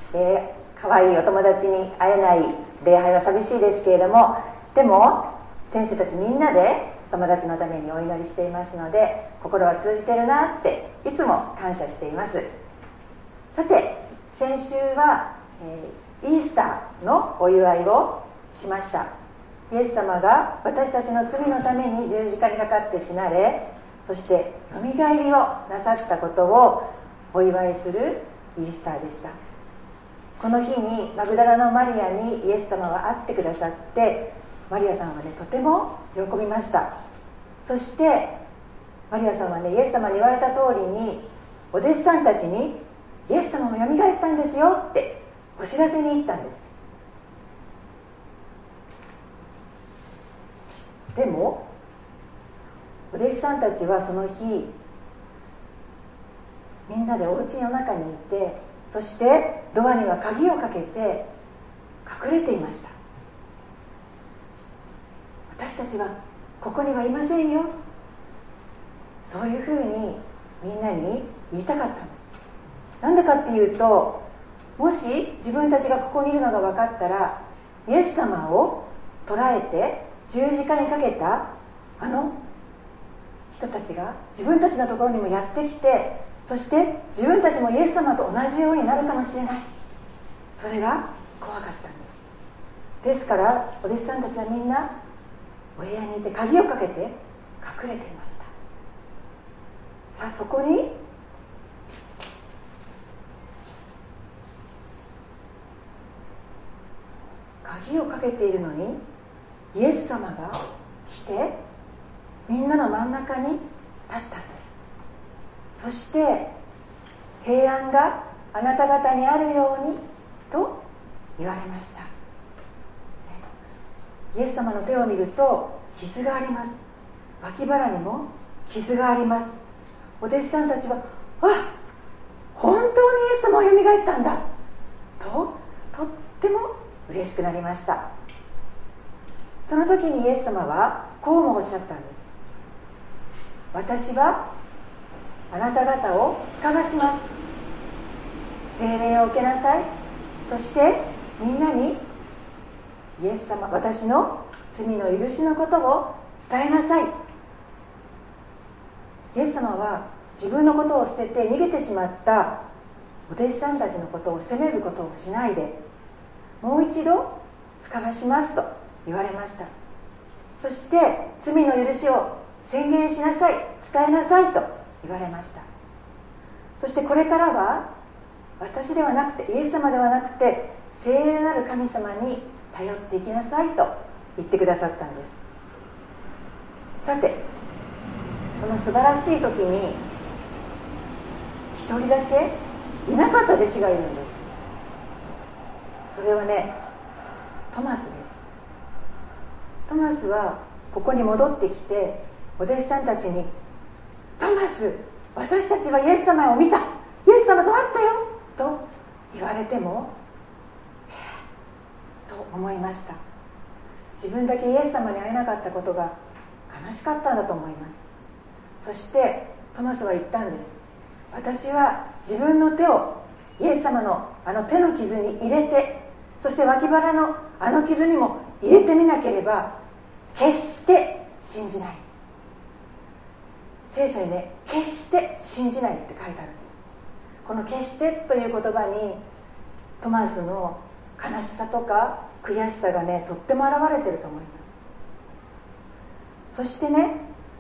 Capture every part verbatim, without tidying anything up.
えー、可愛いお友達に会えない礼拝は寂しいですけれども、でも先生たちみんなで友達のためにお祈りしていますので、心は通じてるなっていつも感謝しています。さて、先週は、えー、イースターのお祝いをしました。イエス様が私たちの罪のために十字架にかかって死なれ、そしてよみがえりをなさったことをお祝いするイースターでした。この日にマグダラのマリアにイエス様は会ってくださって、マリアさんはね、とても喜びました。そしてマリアさんはね、イエス様に言われた通りにお弟子さんたちに、イエス様もよみがえったんですよってお知らせに行ったんです。でもお弟子さんたちはその日みんなでお家の中にいて、そしてドアには鍵をかけて隠れていました。私たちはここにはいませんよ、そういうふうにみんなに言いたかったんです。なんでかっていうと、もし自分たちがここにいるのが分かったら、イエス様を捕らえて十字架にかけたあの人たちが自分たちのところにもやってきて、そして自分たちもイエス様と同じようになるかもしれない。それが怖かったんです。ですからお弟子さんたちはみんなお部屋にいて鍵をかけて隠れていました。さあ、そこに鍵をかけているのにイエス様が来てみんなの真ん中に立ったんです。そして平安があなた方にあるようにと言われました。イエス様の手を見ると傷があります。脇腹にも傷があります。お弟子さんたちは、あ、本当にイエス様はよみがえったんだととっても嬉しくなりました。その時にイエス様はこうもおっしゃったんです。私はあなた方を使わします。聖霊を受けなさい。そしてみんなにイエス様、私の罪の許しのことを伝えなさい。イエス様は自分のことを捨てて逃げてしまったお弟子さんたちのことを責めることをしないで、もう一度使わしますと言われました。そして罪の許しを宣言しなさい、伝えなさいと言われました。そしてこれからは私ではなくて、イエス様ではなくて聖霊なる神様に頼っていきなさいと言ってくださったんです。さて、この素晴らしい時に一人だけいなかった弟子がいるんです。それはね、トマスです。トマスはここに戻ってきてお弟子さんたちに、トマス、私たちはイエス様を見た、イエス様と会ったよと言われても、えー、と思いました。自分だけイエス様に会えなかったことが悲しかったんだと思います。そしてトマスは言ったんです。私は自分の手をイエス様のあの手の傷に入れて、そして脇腹のあの傷にも入れてみなければ決して信じない。聖書にね、決して信じないって書いてあるんです。この決してという言葉にトマスの悲しさとか悔しさがね、とっても現れてると思います。そしてね、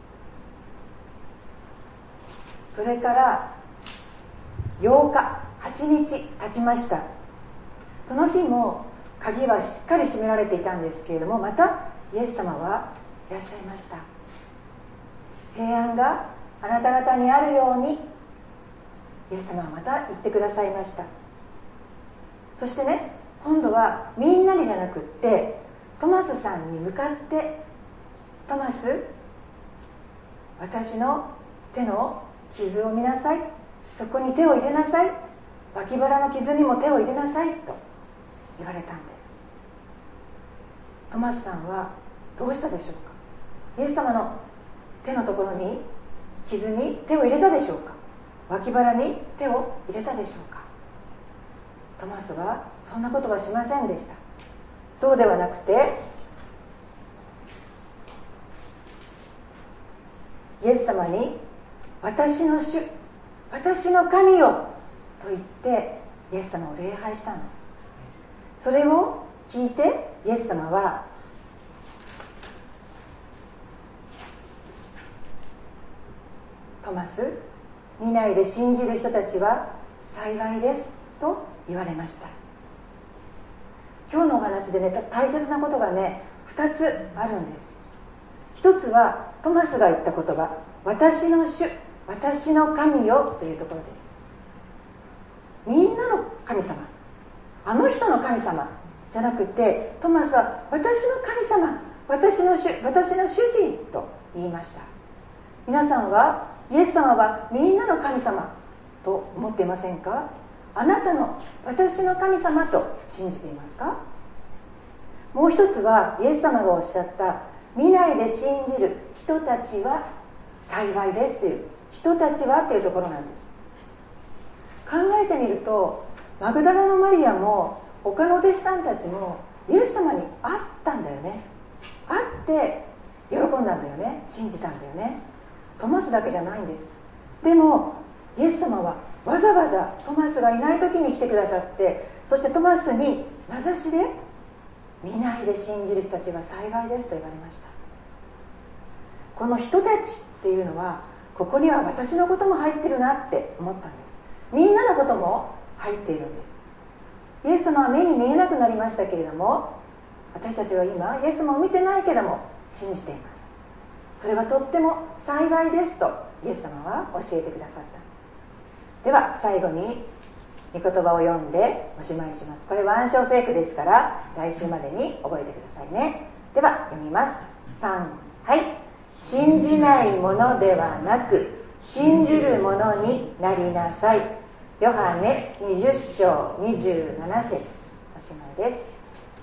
それからようか、はちにち経ちました。その日も鍵はしっかり閉められていたんですけれども、またイエス様はいらっしゃいました。平安があなた方にあるように、イエス様はまた言ってくださいました。そしてね、今度はみんなにじゃなくってトマスさんに向かって、トマス、私の手の傷を見なさい、そこに手を入れなさい、脇腹の傷にも手を入れなさいと言われたんです。トマスさんはどうしたでしょうか。イエス様の手のところに傷に手を入れたでしょうか。脇腹に手を入れたでしょうか。 トマスはそんなことはしませんでした。そうではなくて、イエス様に私の主、私の神よと言ってイエス様を礼拝したんです。それを聞いてイエス様は、トマス、見ないで信じる人たちは幸いですと言われました。今日のお話でね、大切なことがね、二つあるんです。一つはトマスが言った言葉、私の主、私の神よというところです。みんなの神様、あの人の神様じゃなくて、トマスは私の神様、私の主、私の主人と言いました。皆さんはイエス様はみんなの神様と思っていませんか？あなたの私の神様と信じていますか？もう一つはイエス様がおっしゃった見ないで信じる人たちは幸いですという、人たちはというところなんです。考えてみると、マグダラのマリアも他の弟子さんたちもイエス様に会ったんだよね。会って喜んだんだよね。信じたんだよね。トマスだけじゃないんです。でもイエス様はわざわざトマスがいない時に来てくださって、そしてトマスに名指しで見ないで信じる人たちは幸いですと言われました。この人たちっていうのは、ここには私のことも入ってるなって思ったんです。みんなのことも入っているんです。イエス様は目に見えなくなりましたけれども、私たちは今イエス様を見てないけども信じています。それはとっても幸いですとイエス様は教えてくださった。では最後に御言葉を読んでおしまいします。これは暗唱聖句ですから、来週までに覚えてくださいね。では読みます。さん、はい。信じないものではなく、信じるものになりなさい。ヨハネにじゅっ章にじゅうなな節、おしまいです。